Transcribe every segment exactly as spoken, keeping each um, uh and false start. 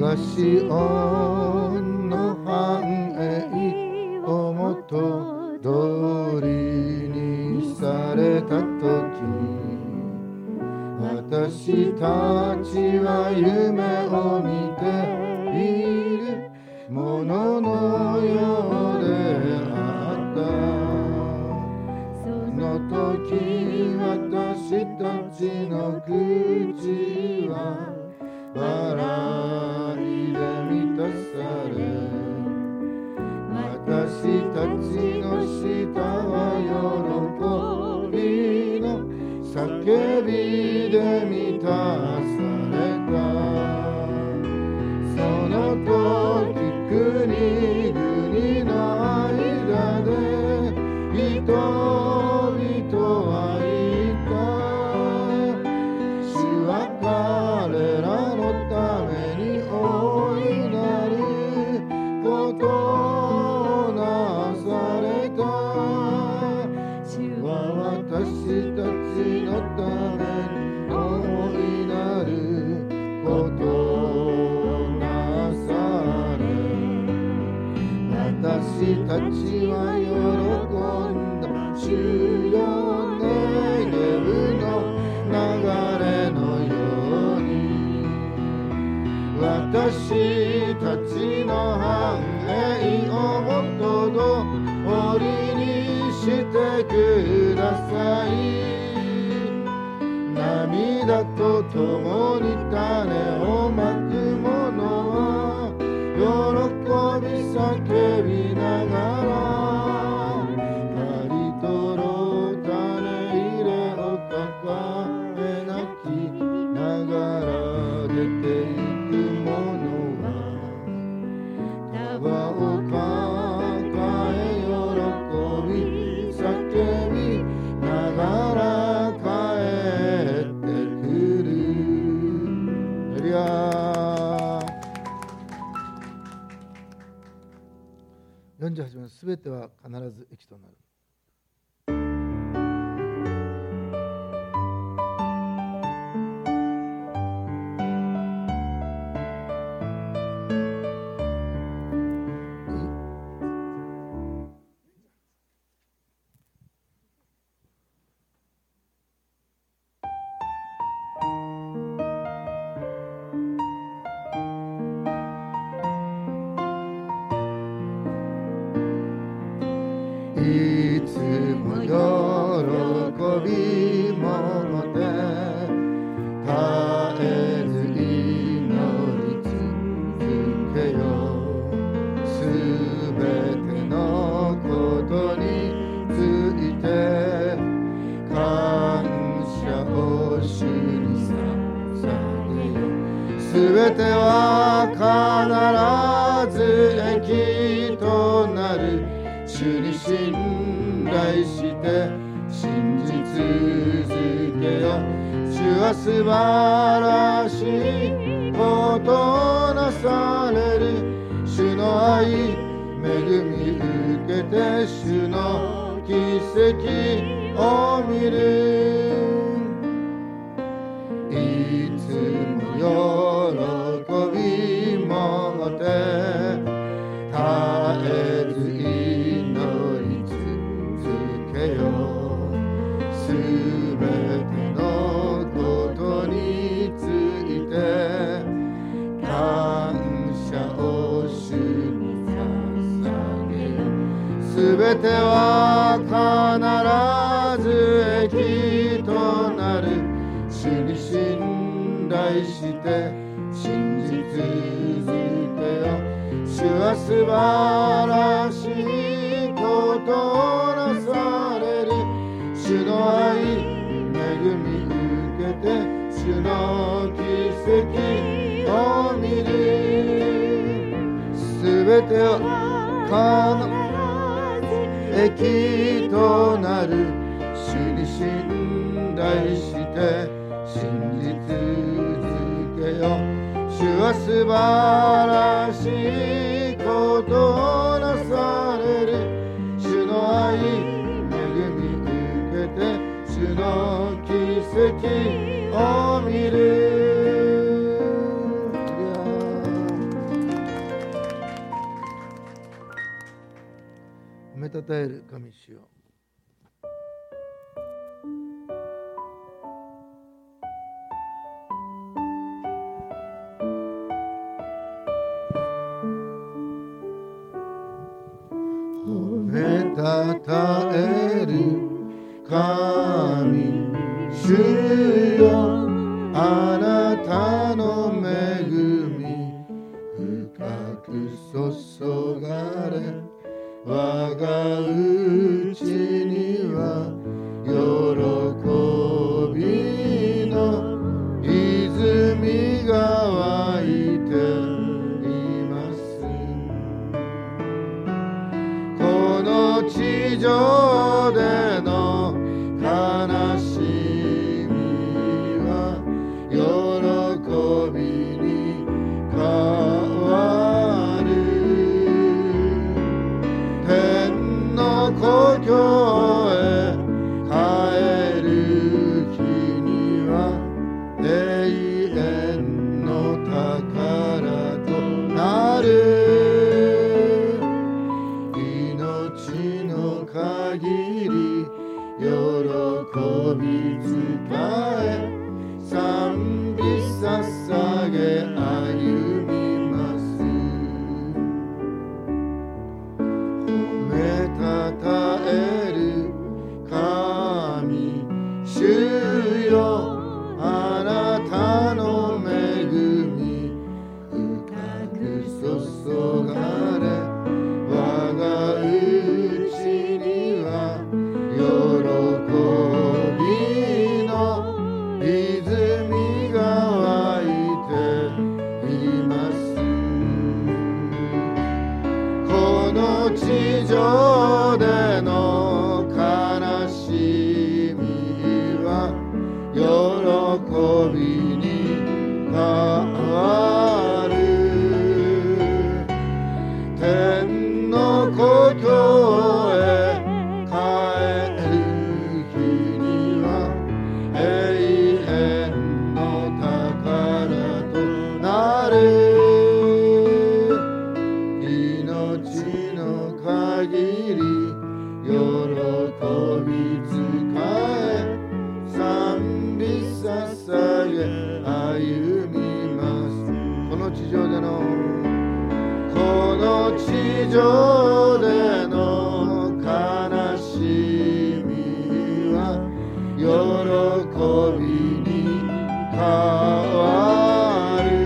シオンの繁栄をもとどりにされたとき、私たちは夢を見ているもののようであった。その時私たちの口は笑いで満たされ、私たちの舌は喜びの叫びで満たされた。その時国々の間で人々は言った。主は彼らのために大いなることをなされた。主は私たちのために大いなることをなされ、私たちは喜んだ。主よ、ネゲブの流れのように、私たちの繁栄をもとどりにしてください。涙とともに種をまく者は喜び叫びながら、刈り取ろう種入れを抱え泣きながら出ていく者は束を抱え喜び叫びながら帰ってくる。エリアよんじゅうはちめん、すべては必ず益となる。いつも喜びもて絶えず祈り続けよ。すべてのことについて感謝を主に捧げよ。すべては必ず益となる。主に信頼して信じ続けよ。主は素晴らしいことをなされる。主の愛恵み受けて主の奇跡を見る。いつも喜びもて絶えずすべてのことについて感謝を主に捧げよ。すべては必ず益となる。主に信頼して信じ続けよ。主は素晴らしいことをなされる。主の愛恵み受けて主の奇跡を見る。すべては必ず益となる。主に信頼して信じ続けよ。主は素晴らしいことをなされる。主の愛恵み受けて主の奇跡を見る。 たたえる神主よ。褒めたたえる神主よ、あなたの恵み深く注がれ、我がうちには喜びの泉が湧いています。この地上での悲しみは喜びに変わる。天の故郷へ帰る日には永遠の宝となる。命の限り喜び使え、賛美捧げ歩みます。褒めたたえる神主よ、あなたの恵み深く注がれ、我がうちには喜びの泉が湧いています。この地上での悲しみは喜びに変わる。天の故郷へ帰る日には永遠の宝となる。命の限り喜び使え、賛美捧げ歩みます。この地上でのこの地上での悲しみは喜びに変わる。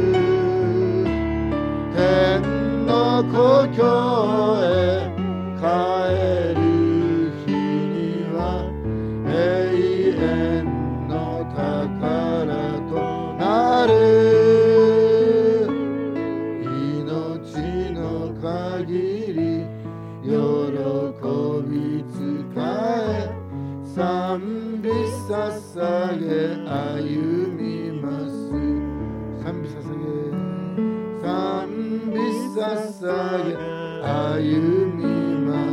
天の故郷へ帰る日には永遠の宝となる。命の限り喜び使え、賛美捧げ歩みます。賛美捧げ賛美捧げ歩みます。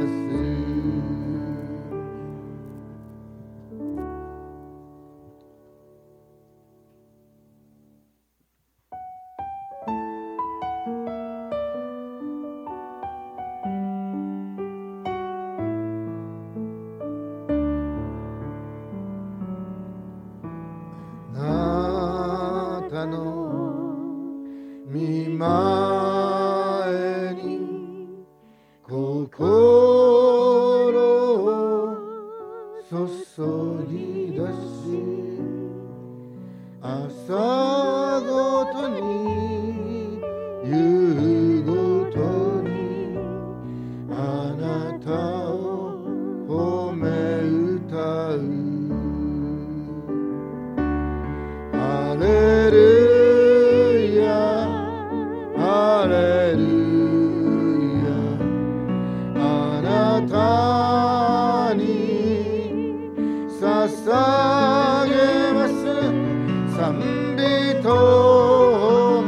あなたの御前に心を注ぎ出し、朝ごとに夕ごとにあなたを褒め歌う。ハレルヤハレルヤ、あなたに捧げます賛美と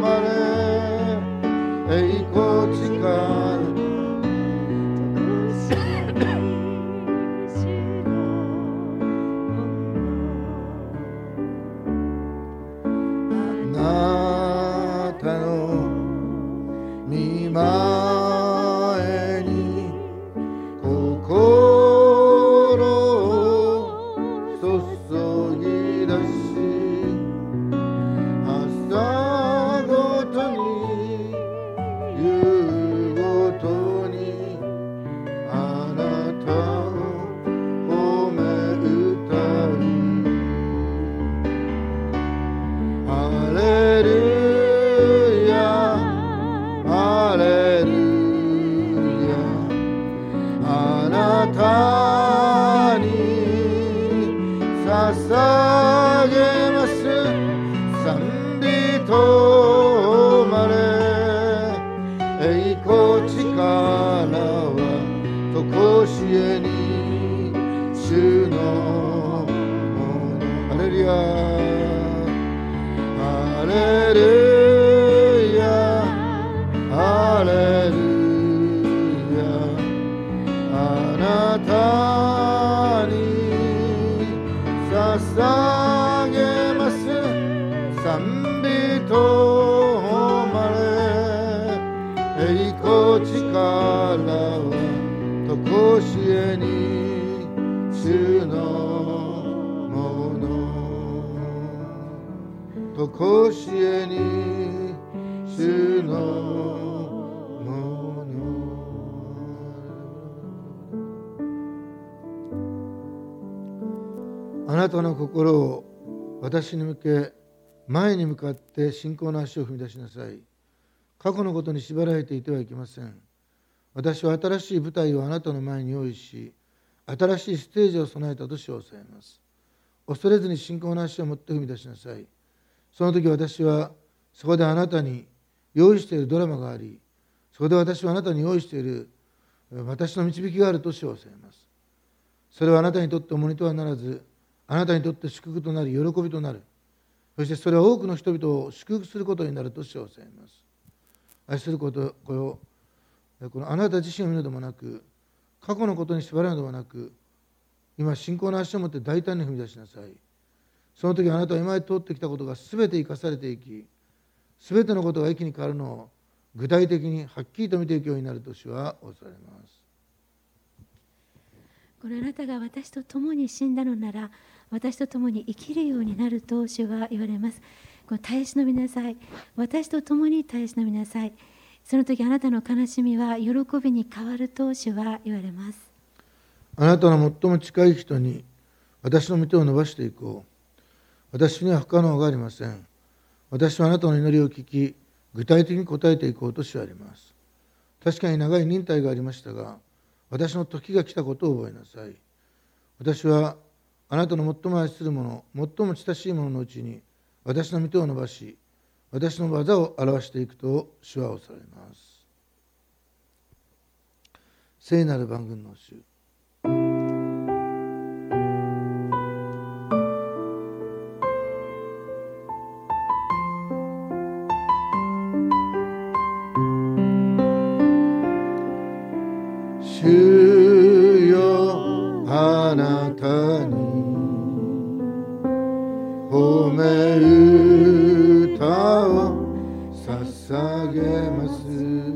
ぎ出し朝ごとに夕ごとにあなたを褒め歌うハレルヤハレルヤあなたに捧げます賛美とまれ栄光力はとこしえに主のものハレルヤハレルヤハレルヤあなたに捧げます賛美とまれ栄光力はとこしえに主のものとこしえに主のものあなたの心を私に向け前に向かって信仰の足を踏み出しなさい。過去のことに縛られていてはいけません。私は新しい舞台をあなたの前に用意し、新しいステージを備えたと主を抑えます。恐れずに信仰の足を持って踏み出しなさい。その時私はそこであなたに用意しているドラマがあり、そこで私はあなたに用意している私の導きがあると主を抑えます。それはあなたにとって重荷とはならず、あなたにとって祝福となり喜びとなる。そしてそれは多くの人々を祝福することになると主を抑えます。愛することをこのあなた自身を見るのでもなく、過去のことに縛られるのでもなく、今信仰の足を持って大胆に踏み出しなさい。その時あなたは今まで通ってきたことが全て生かされていき、全てのことが一気に変わるのを具体的にはっきりと見ていくようになると主はおっしゃられます。 このあなたが私と共に死んだのなら、私と共に生きるようになると主は言われます。この耐え忍びなさい。私と共に耐え忍びなさい。その時あなたの悲しみは喜びに変わると主は言われます。 あなたの最も近い人に私の御手を伸ばしていこう。私には不可能がありません。私はあなたの祈りを聞き、具体的に答えていこうと主はあります。確かに長い忍耐がありましたが、私の時が来たことを覚えなさい。私はあなたの最も愛する者、最も親しい者のうちに私の御手を伸ばし、私の技を表していくと主はおっしゃられます。聖なる万軍の主。主よあなたに褒め歌を捧げます。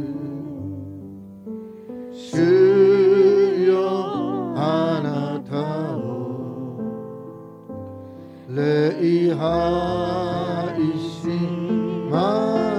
主よあなたを礼拝します。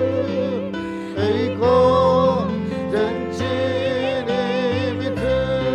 全地に満つ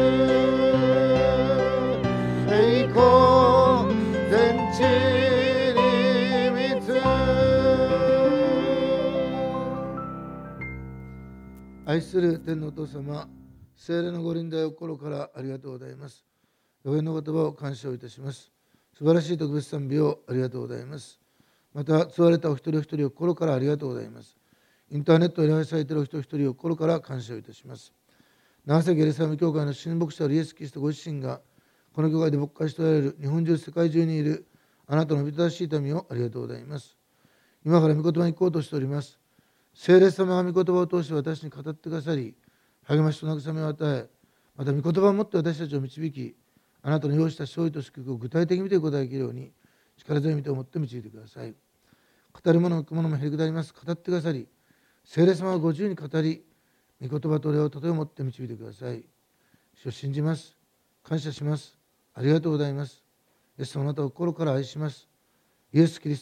愛する天のお父様、聖霊のご臨在を心からありがとうございます。予言の言葉を感謝をいたします。素晴らしい特別賛美をありがとうございます。また、救われたお一人お一人を心からありがとうございます。インターネットを礼拝されているお一人お一人を心から感謝をいたします。長崎エルサレム教会の神牧者イエス・キリストご自身が、この教会で牧会しておられる日本中、世界中にいるあなたの御正しい民をありがとうございます。今から御言葉に行こうとしております。聖霊様が御言葉を通して私に語ってくださり、励ましと慰めを与え、また御言葉をもって私たちを導き、あなたの用意した勝利と祝福を具体的に見ていくことができるように、力強い御手を持って導いてください。語る者のものもへりくだります。語ってくださり、聖霊様がご自由に語り、御言葉と礼をとても持って導いてください。主を信じます。感謝します。ありがとうございます。イエス様、あなたを心から愛します。イエス・キリスト